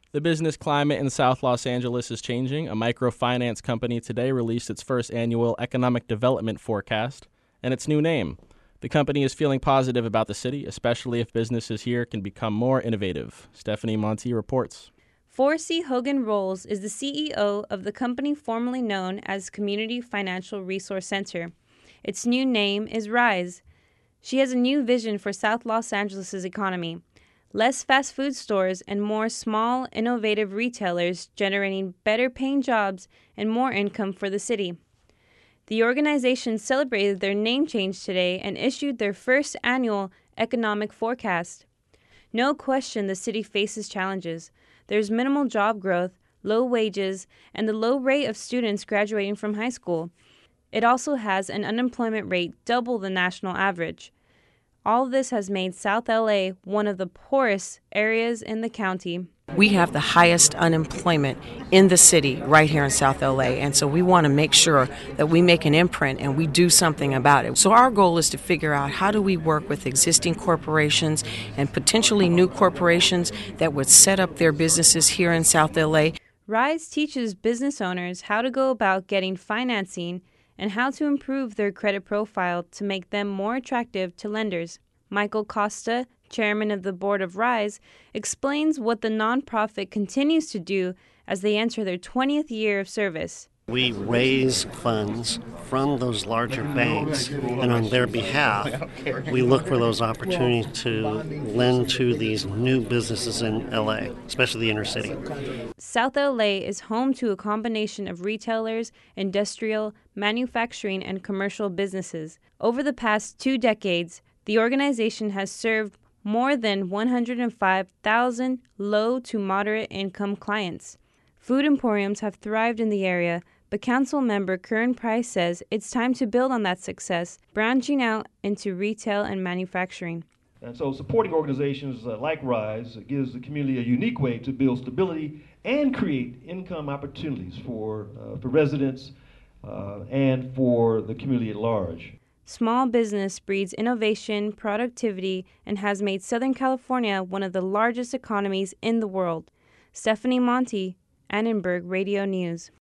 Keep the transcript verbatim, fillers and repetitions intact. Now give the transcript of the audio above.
The business climate in South Los Angeles is changing. A microfinance company today released its first annual economic development forecast and its new name. The company is feeling positive about the city, especially if businesses here can become more innovative. Stephanie Monti reports. Forcy Hogan Rolls is the C E O of the company formerly known as Community Financial Resource Center. Its new name is Rise. She has a new vision for South Los Angeles' economy. Less fast food stores and more small, innovative retailers generating better paying jobs and more income for the city. The organization celebrated their name change today and issued their first annual economic forecast. No question the city faces challenges. There's minimal job growth, low wages, and the low rate of students graduating from high school. It also has an unemployment rate double the national average. All this has made South L A one of the poorest areas in the county. We have the highest unemployment in the city right here in South L A, and so we want to make sure that we make an imprint and we do something about it. So our goal is to figure out how do we work with existing corporations and potentially new corporations that would set up their businesses here in South L A. Rise teaches business owners how to go about getting financing and how to improve their credit profile to make them more attractive to lenders. Michael Costa, chairman of the board of Rise, explains what the nonprofit continues to do as they enter their twentieth year of service. We raise funds from those larger banks, and on their behalf, we look for those opportunities to lend to these new businesses in L A, especially the inner city. South L A is home to a combination of retailers, industrial, manufacturing, and commercial businesses. Over the past two decades, the organization has served more than one hundred five thousand low to moderate income clients. Food emporiums have thrived in the area, but council member Curran Price says it's time to build on that success, branching out into retail and manufacturing. And so supporting organizations uh, like Rise gives the community a unique way to build stability and create income opportunities for, uh, for residents uh, and for the community at large. Small business breeds innovation, productivity, and has made Southern California one of the largest economies in the world. Stephanie Monti, Annenberg Radio News.